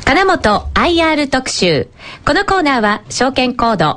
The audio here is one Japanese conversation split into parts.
金本 IR 特集。このコーナーは証券コード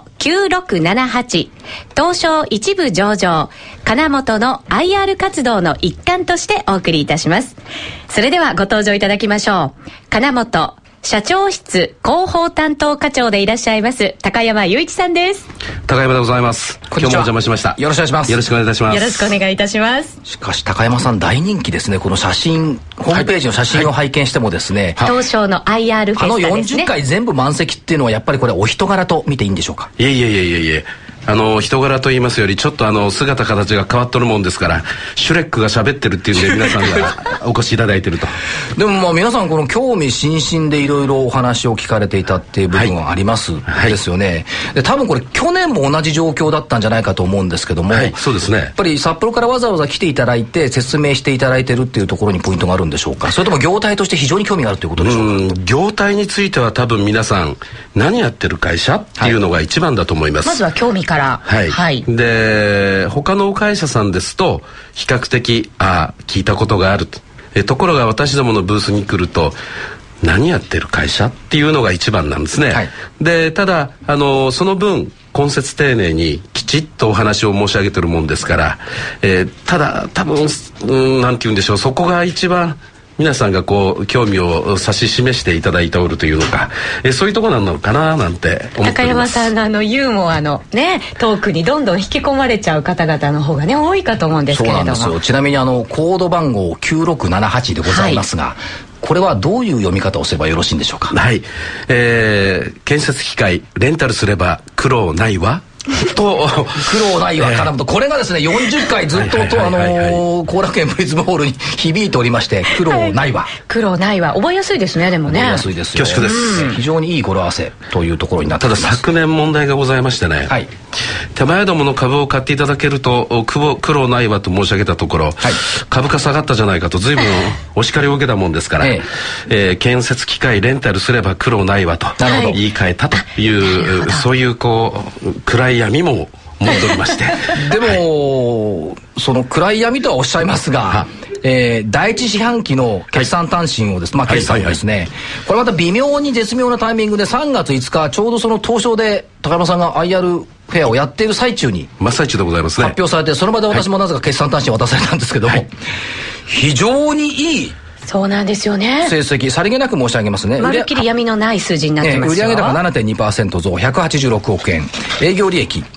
9678東証一部上場金本の IR 活動の一環としてお送りいたします。それではご登場いただきましょう。金本社長室広報担当課長でいらっしゃいます高山雄一さんです。 高山でございます。今日もお邪魔しました。 よろしくお願いします。 よろしくお願いいたします。 よろしくお願いいたします。 しかし高山さん大人気ですね。この写真、ホームページの写真を拝見してもですね、 東証の IR フェスタですね。 40回全部満席っていうのはやっぱりこれお人柄と見ていいんでしょうか。 いえ人柄と言いますよりちょっと姿形が変わっとるもんですから、シュレックが喋ってるっていうんで皆さんがお越しいただいてると。 でも皆さんこの興味津々でいろいろお話を聞かれていたっていう部分はありますですよね。で多分これ去年も同じ状況だったんじゃないかと思うんですけども、 そうですね。 やっぱり札幌からわざわざ来ていただいて説明していただいてるっていうところにポイントがあるんでしょうか。それとも業態として非常に興味があるということでしょうか。 業態については多分皆さん何やってる会社っていうのが一番だと思います。 まずは興味から。 で他の会社さんですと比較的聞いたことがあるところが私どものブースに来ると何やってる会社っていうのが一番なんですね。でただその分根節丁寧にきちっとお話を申し上げてるもんですから、ただ多分なんて言うんでしょう、そこが一番皆さんがこう興味を指し示していただいておるというのか、そういうところなのかななんて思っております。 高山さんのユーモアのねトークにどんどん引き込まれちゃう方々の方がね多いかと思うんですけれども。 そうなんですよ。ちなみにコード番号9678でございますが、これはどういう読み方をすればよろしいんでしょうか。 建設機械レンタルすれば苦労ないわと苦労ないわ金本、これがですね40回ずっと後楽園プリズムホールに響いておりまして、苦労ないわ、 苦労ないわ覚えやすいですね。でもね覚えやすいですよ。 恐縮です。 非常にいい語呂合わせというところになっています。 ただ昨年問題がございましてね、手前どもの株を買っていただけると苦労ないわと申し上げたところ、株価下がったじゃないかと随分お叱りを受けたもんですから、建設機械レンタルすれば苦労ないわと言い換えたというそういう暗い闇も持っておりましてでもその暗い闇とはおっしゃいますが、第一四半期の決算単身をですね、決算をですね、これまた微妙に絶妙なタイミングで3月5日ちょうどその東証で高山さんが IR フェアをやっている最中に真っ最中でございますね、 発表されて、その場で私もなぜか決算単身を渡されたんですけども、非常にいいそうなんですよね。 成績、さりげなく申し上げますね。 まるっきり闇のない数字になってますよ。 売上高 7.2% 増186億円、営業利益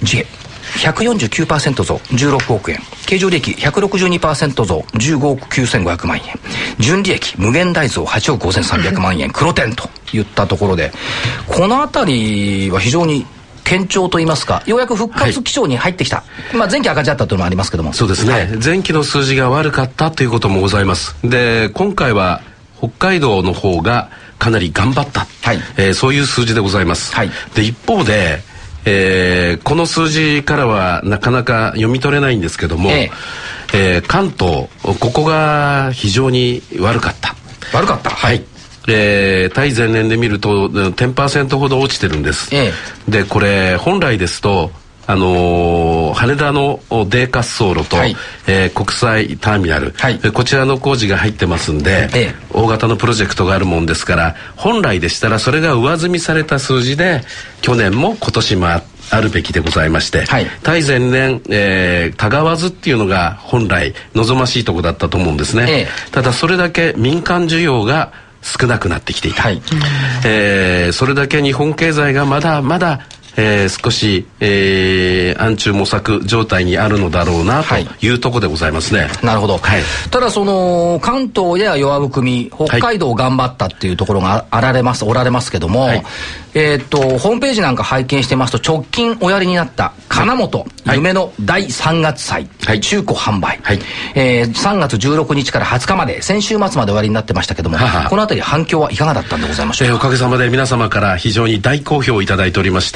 149% 増16億円、経常利益 162% 増15億9500万円、純利益無限大増8億5300万円黒点といったところで、このあたりは非常に堅調と言いますか、ようやく復活基調に入ってきた、前期赤字だったというのもありますけども。 そうですね、前期の数字が悪かったということもございます。で今回は北海道の方がかなり頑張った、そういう数字でございます、で一方で、この数字からはなかなか読み取れないんですけども、関東ここが非常に悪かった。対前年で見ると 10% ほど落ちてるんです、でこれ本来ですと羽田の泥滑走路と、国際ターミナル、こちらの工事が入ってますんで、大型のプロジェクトがあるもんですから、本来でしたらそれが上積みされた数字で去年も今年もあるべきでございまして、対前年、たがわずっていうのが本来望ましいところだったと思うんですね、ただそれだけ民間需要が少なくなってきていた、それだけ日本経済がまだまだ少し、暗中模索状態にあるのだろうなというところでございますね。 なるほど、ただその関東や弱含み北海道頑張ったっていうところがおられますけども、ホームページなんか拝見してますと直近おやりになった金本、夢の第3月祭、中古販売、3月16日から20日まで先週末まで終わりになってましたけども、このあたり反響はいかがだったんでございましょうか。 おかげさまで皆様から非常に大好評をいただいておりまして、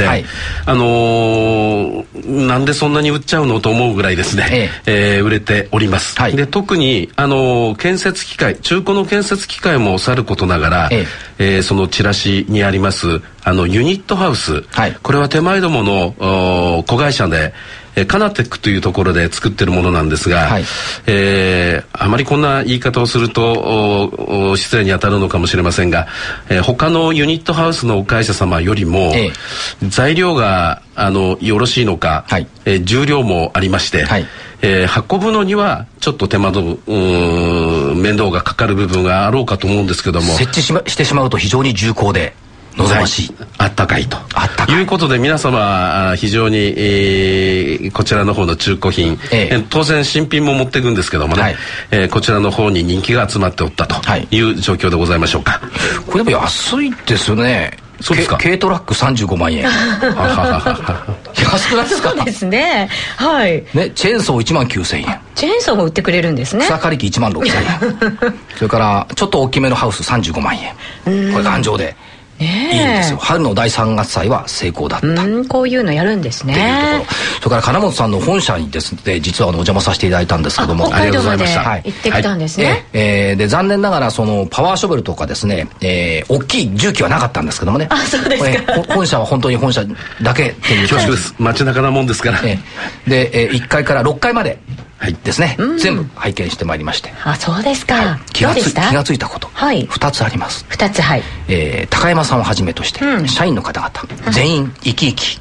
なんでそんなに売っちゃうのと思うぐらいですね、売れております、で特に建設機械、中古の建設機械もさることながら、 そのチラシにありますユニットハウス、はい、これは手前どもの子会社でカナテックというところで作ってるものなんですが、はい、あまりこんな言い方をすると失礼に当たるのかもしれませんが、他のユニットハウスのお会社様よりも、材料がよろしいのか、はい、重量もありまして、はい、運ぶのにはちょっと手間の面倒がかかる部分があろうかと思うんですけども、 設置してしまうと非常に重厚で望ましい、 あったかいということで、皆様非常に、こちらの方の中古品、当然新品も持っていくんですけどもね、はい、こちらの方に人気が集まっておったという状況でございましょうか。 これでも安いですよね。そうですか。軽トラック35万円安くないですか。 そうですね、はい、 ね、チェーンソー1万9000円、 チェーンソーも売ってくれるんですね。 草刈り機1万6000円それからちょっと大きめのハウス35万円、これ頑丈でいいんですよ。春の第3月祭は成功だった。 こういうのやるんですね。っていうところ。 それから金本さんの本社にですね、実はお邪魔させていただいたんですけども、 北海道まで行ってきたんですね。 で残念ながらそのパワーショベルとかですね、大きい重機はなかったんですけどもね。 あ、そうですか。 本社は本当に本社だけっていう。 恐縮です。街中なもんですから。 で、1階から6階まで。ですね、全部拝見してまいりまして、 あ、そうですか、はい、 気がついたこと、はい、2つあります。 2つ、はい、 高山さんをはじめとして、社員の方々全員生き生き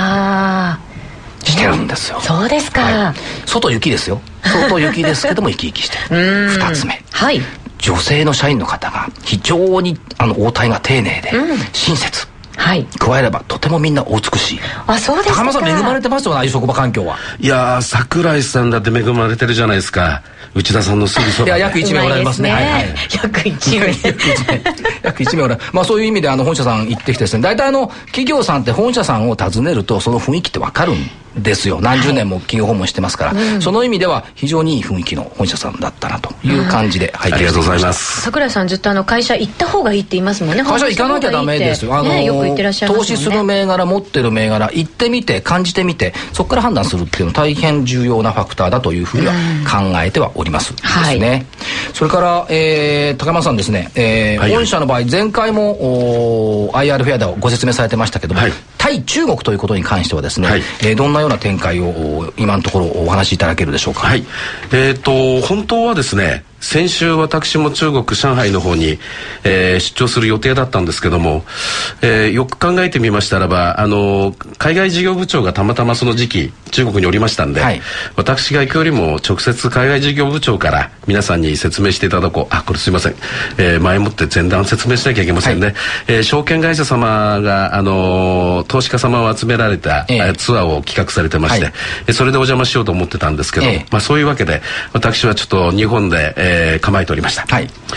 してるんですよ。 そうですか、はい、 外雪ですよ。外雪ですけども生き生きしてる2つ目、はい、女性の社員の方が非常に応対が丁寧で、親切、はい、加えればとてもみんなお美しい。 あ、そうですか。 高山さん恵まれてますよね、ああいう職場環境は。 いやー、櫻井さんだって恵まれてるじゃないですか。内田さんのすぐそばで。 いや、約1名おられますね。はいはい、 約1名約1名おられまあ、そういう意味で本社さん行ってきてですね、大体企業さんって本社さんを訪ねるとその雰囲気って分かるんですよ。何十年も企業訪問してますから、その意味では非常にいい雰囲気の本社さんだったなという感じで拝見してきました。 ありがとうございます。 櫻井さんずっと会社行った方がいいって言いますもんね。 会社行かなきゃダメですよ。 よく言ってらっしゃいますもんね。 投資する銘柄、持ってる銘柄行ってみて感じてみて、そこから判断するっていうのは大変重要なファクターだというふうには考えてはおりますですね。それから高山さんですね、本社の場合前回もIR フェアではご説明されてましたけども、対中国ということに関してはですね、どんなような展開を今のところお話しいただけるでしょうか。 はい、本当はですね、先週私も中国上海の方に、出張する予定だったんですけども、よく考えてみましたらば海外事業部長がたまたまその時期中国におりましたんで、私が行くよりも直接海外事業部長から皆さんに説明していただこう。これすいません、前もって前段説明しなきゃいけませんね。証券会社様が投資家様を集められた、ツアーを企画されてまして、それでお邪魔しようと思ってたんですけど、そういうわけで私はちょっと日本で構えておりました。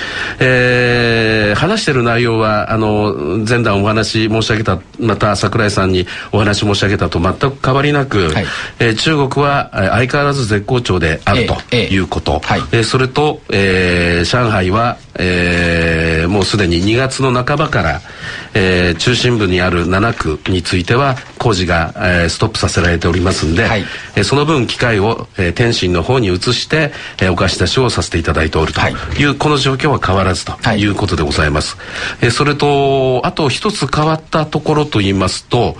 話している内容は前段お話申し上げた、また櫻井さんにお話申し上げたと全く変わりなく、中国は相変わらず絶好調であるということ、それと、上海は、もうすでに2月の半ばから、中心部にある7区については工事が、ストップさせられておりますんで、その分機械を、天津の方に移して、お貸し出しをさせていただいておるという、この状況は変わらずということでございます。それとあと一つ変わったところといいますと、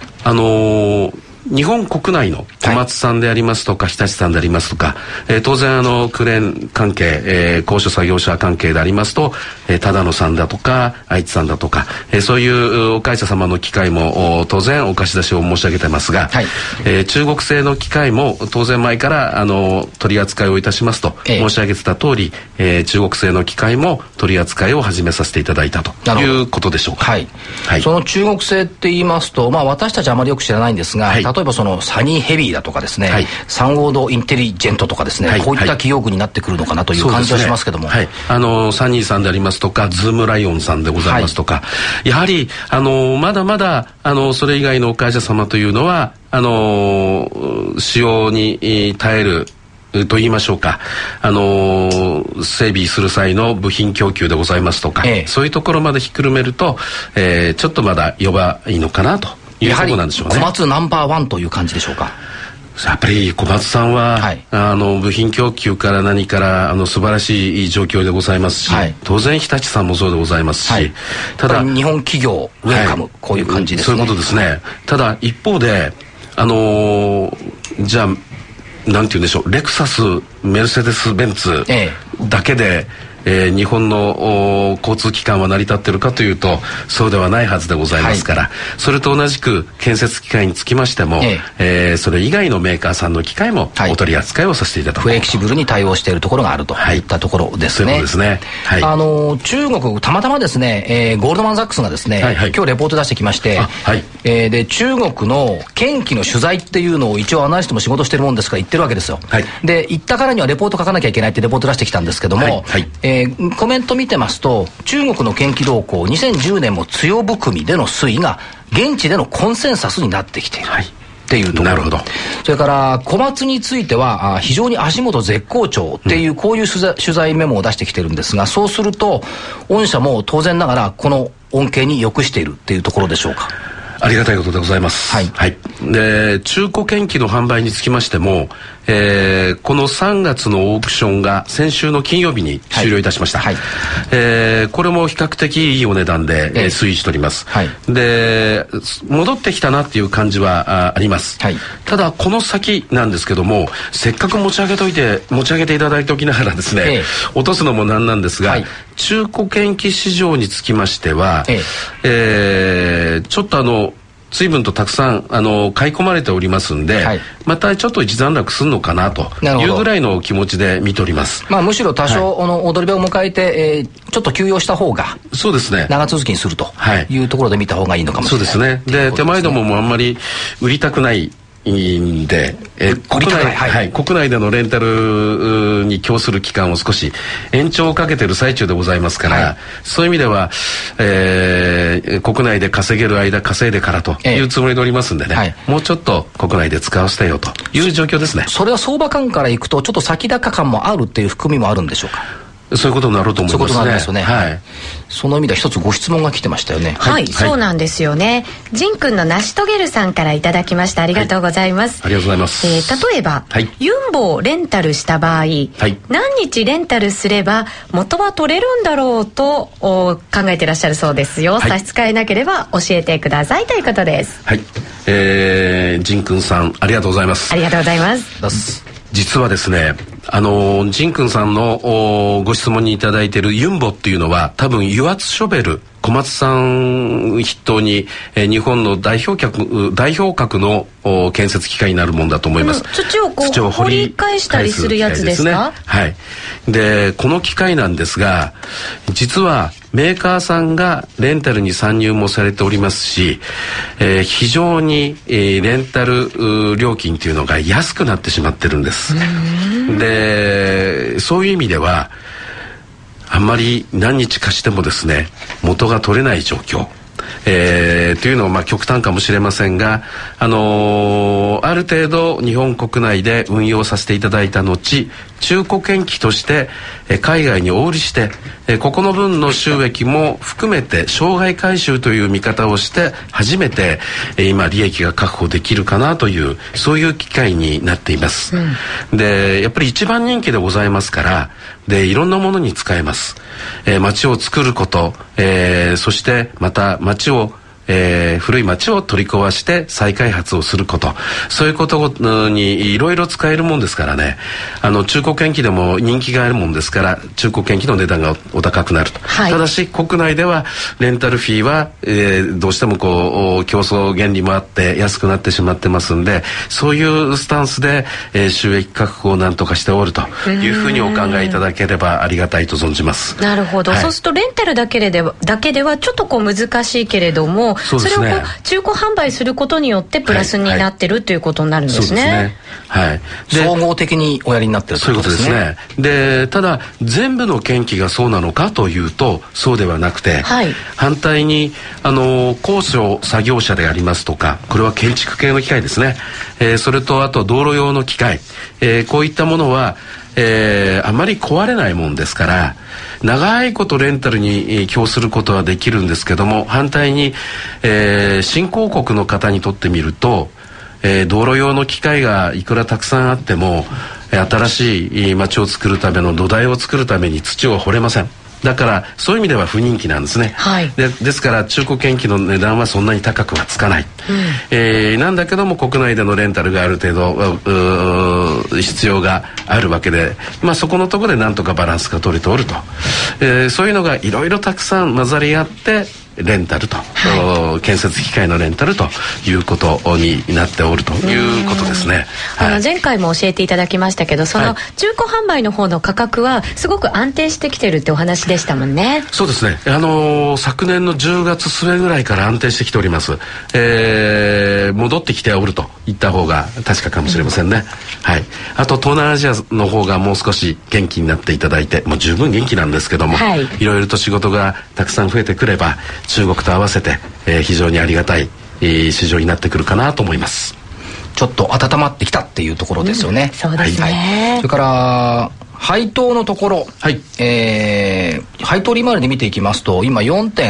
日本国内の小松さんでありますとか、日立さんでありますとか、当然クレーン関係、高所作業車関係でありますと、只野さんだとか愛知さんだとか、そういうお会社様の機械も当然お貸し出しを申し上げてますが、中国製の機械も当然前から取り扱いをいたしますと申し上げてた通り、中国製の機械も取り扱いを始めさせていただいたということでしょうか。 その中国製って言いますと、私たちあまりよく知らないんですが、例えばそのサニーヘビーだとかですね、サンオードインテリジェントとかですね、こういった企業群になってくるのかなという感じはしますけども、 サニーさんでありますとかズームライオンさんでございますとか、やはりまだまだそれ以外の会社様というのは使用に耐えると言いましょうか、整備する際の部品供給でございますとか、そういうところまでひっくるめると、ちょっとまだ弱いのかなというところなんでしょうね。 小松ナンバーワンという感じでしょうか。 やっぱり小松さんは、はい、部品供給から何から素晴らしい状況でございますし、はい、当然日立さんもそうでございますし、はい、 ただ日本企業ウェルカム、こういう感じですね。 そういうことですね。ただ一方でじゃあなんて言うんでしょう、レクサス、メルセデス・ベンツだけで、日本の交通機関は成り立っているかというとそうではないはずでございますから、はい、それと同じく建設機械につきましても、それ以外のメーカーさんの機械もお取り扱いをさせていただく、 フレキシブルに対応しているところがあるといったところですね。 そういうことですね。はい、 中国たまたまですね、ゴールドマン・サックスがですね、はいはい、今日レポート出してきまして、はい、で中国の建機の取材っていうのを一応アナリストも仕事してるもんですから言ってるわけですよ。はい、で言ったからにはレポート書かなきゃいけないってレポート出してきたんですけども、はいはい、コメント見てますと中国の建機動向2010年も強含みでの推移が現地でのコンセンサスになってきている、はい、っていうところ。 なるほど。 それから小松については非常に足元絶好調っていう、こういう取材メモを出してきてるんですが、そうすると御社も当然ながらこの恩恵に良くしているっていうところでしょうか。 ありがたいことでございます。はい。はい、で、中古建機の販売につきましても、この3月のオークションが先週の金曜日に終了いたしました。はいはい、これも比較的いいお値段で、推移しております。はい、で、戻ってきたなっていう感じはあります。はい、ただ、この先なんですけども、せっかく持ち上げていただいておきながらですね、落とすのもなんなんですが、はい、中古建機市場につきましては、ちょっと随分とたくさん買い込まれておりますんで、はい、またちょっと一段落するのかなというぐらいの気持ちで見ております。 まあ、むしろ多少、はい、踊り場を迎えて、ちょっと休養した方がそうですね、 長続きにするというところで見た方がいいのかもしれない。 そうですね。で、手前どももあんまり売りたくないんで、国内でのレンタルに供する期間を少し延長をかけている最中でございますから、はい、そういう意味では、国内で稼げる間稼いでからというつもりでおりますんでね、はい、もうちょっと国内で使わせてよという状況ですね。 それは相場感からいくとちょっと先高感もあるっていう含みもあるんでしょうか。 そういうことになろうと思いますね。 そういうことになりますよね。はい。その意味では一つご質問が来てましたよね。 はい、そうなんですよね。ジン君の成し遂げるさんからいただきました。ありがとうございます。 ありがとうございます。 例えば、ユンボをレンタルした場合、何日レンタルすれば元は取れるんだろうと考えてらっしゃるそうですよ。差し支えなければ教えてくださいということです。 はい。ジン君さん、ありがとうございます。 ありがとうございます。 実はですね、ジン君さんのご質問にいただいているユンボっていうのは多分油圧ショベル、小松さん筆頭に、日本の代表格の建設機械になるもんだと思います。 土を掘り返したりするやつですか？ はい。で、この機械なんですが、実はメーカーさんがレンタルに参入もされておりますし、非常に、レンタル料金というのが安くなってしまってるんです。で、そういう意味ではあんまり何日かしてもですね、元が取れない状況、というのは極端かもしれませんが、ある程度日本国内で運用させていただいた後、中古建機として海外にお売りして、ここの分の収益も含めて障害回収という見方をして初めて今利益が確保できるかなという、そういう機会になっています。で、やっぱり一番人気でございますから、で、いろんなものに使えます。街を作ること、そしてまた街を古い町を取り壊して再開発をすること、そういうことにいろいろ使えるもんですからね、中古建機でも人気があるもんですから中古建機の値段がお高くなると、はい、ただし国内ではレンタルフィーは、どうしても競争原理もあって安くなってしまってますんで、そういうスタンスで、収益確保をなんとかしておるというふうにお考えいただければありがたいと存じます。 なるほど、はい、そうするとレンタルだけではちょっと難しいけれども、それを中古販売することによってプラスになってるということになるんですね。 はい。総合的におやりになってるということですね。そういうことですね。で、ただ全部の建機がそうなのかというとそうではなくて、はい、反対に高所作業車でありますとか、これは建築系の機械ですね。それとあと道路用の機械、こういったものはあまり壊れないもんですから長いことレンタルに供することはできるんですけども、反対に、新興国の方にとってみると道路用の機械がいくらたくさんあっても新しい町を作るための土台を作るために土を掘れません。だからそういう意味では不人気なんですね、はい、ですから中古建機の値段はそんなに高くはつかない、なんだけども国内でのレンタルがある程度必要があるわけで、そこのところでなんとかバランスが取れておると、そういうのがいろいろたくさん混ざり合ってレンタルと、はい、建設機械のレンタルということになっておるということですね。 前回も教えていただきましたけど、その中古販売の方の価格はすごく安定してきてるってお話でしたもんね。 そうですね、昨年の10月末ぐらいから安定してきております、戻ってきておると言った方が確かかもしれませんね、はい、あと東南アジアの方がもう少し元気になっていただいて、もう十分元気なんですけども、はい、いろいろと仕事がたくさん増えてくれば中国と合わせて、非常にありがたい、市場になってくるかなと思います。 ちょっと温まってきたっていうところですよね、 そうですね、 はい、それから配当のところ、はい、配当利回りで見ていきますと今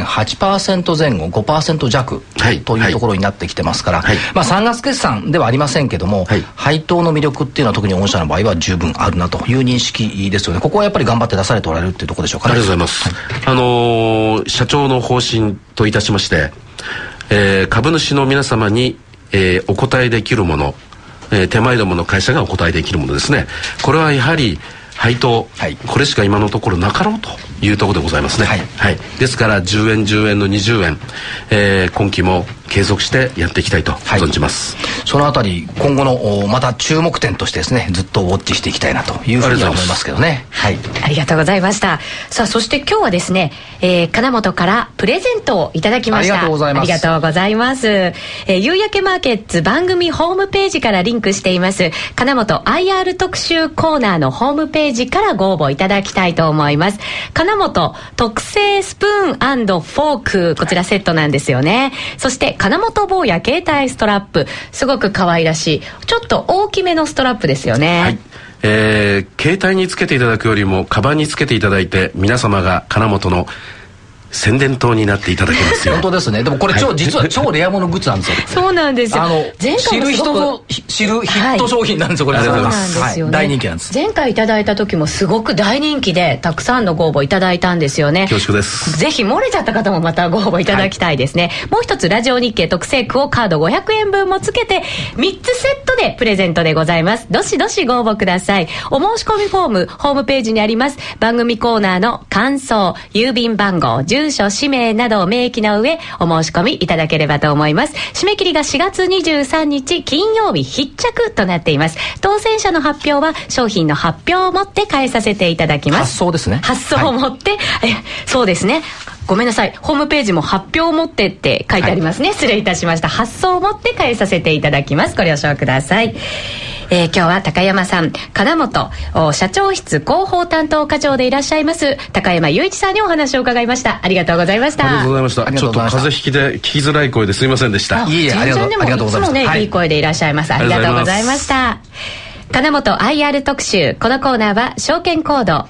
4.8% 前後 5% 弱、はい、というところになってきてますから、はい、3月決算ではありませんけども、はい、配当の魅力っていうのは特に御社の場合は十分あるなという認識ですよね。ここはやっぱり頑張って出されておられるっていうところでしょうかね。 ありがとうございます、はい、社長の方針といたしまして、株主の皆様に、お答えできるもの、手前どもの会社がお答えできるものですね。これはやはり配当、はい、これしか今のところなかろうというところでございますね、はいはい、ですから10円10円の20円、今期も継続してやっていきたいと存じます、はい、 そのあたり今後のまた注目点としてですねずっとウォッチしていきたいなというふうには思いますけどね。 はい、ありがとうございました。さあそして今日はですね、金本からプレゼントをいただきました。 ありがとうございます。 ありがとうございます。夕焼けマーケッツ番組ホームページからリンクしています金本 IR 特集コーナーのホームページからご応募いただきたいと思います。金本特製スプーン&フォーク、こちらセットなんですよね。そして金本坊や携帯ストラップ、すごく可愛らしいちょっと大きめのストラップですよね。はい、 携帯につけていただくよりもカバンにつけていただいて皆様が金本の宣伝塔になっていただけますよ。 本当ですね。でもこれ実は超レアものグッズなんですよ。 そうなんですよ。 知る人ぞ知るヒット商品なんですよ、これ。 そうなんですよね。 大人気なんです。 前回いただいた時もすごく大人気でたくさんのご応募いただいたんですよね。 恐縮です。 ぜひ漏れちゃった方もまたご応募いただきたいですね。もう一つラジオ日経特製クオカード500円分もつけて3つセットでプレゼントでございます。どしどしご応募ください。お申し込みフォームホームページにあります。番組コーナーの感想、郵便番号、住所、氏名などを明記の上お申し込みいただければと思います。締め切りが4月23日金曜日必着となっています。当選者の発表は商品の発表をもって返させていただきます。 発送ですね。 発送をもって、はい、そうですね、ごめんなさい、ホームページも発表をもってって書いてありますね、はい、失礼いたしました。発送をもって返させていただきます。ご了承ください。今日は高山さん、金本社長室広報担当課長でいらっしゃいます高山雄一さんにお話を伺いました。ありがとうございました。 ありがとうございました。ちょっと風邪ひきで聞きづらい声ですいませんでした。 いえいえ、ありがとうございました。いつもね、 はい、いい声でいらっしゃいます。ありがとうございました。金本 IR 特集、このコーナーは証券コード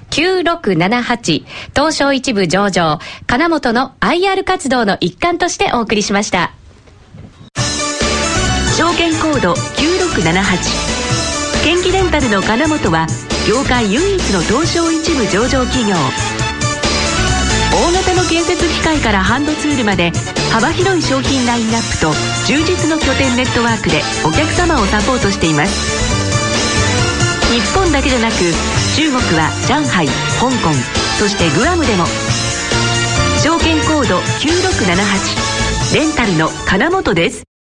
9678東証一部上場金本の IR 活動の一環としてお送りしました。証券コード9678建機レンタルの金本は業界唯一の東証一部上場企業。大型の建設機械からハンドツールまで幅広い商品ラインナップと充実の拠点ネットワークでお客様をサポートしています。日本だけでなく中国は上海、香港、そしてグアムでも。証券コード9678レンタルの金本です。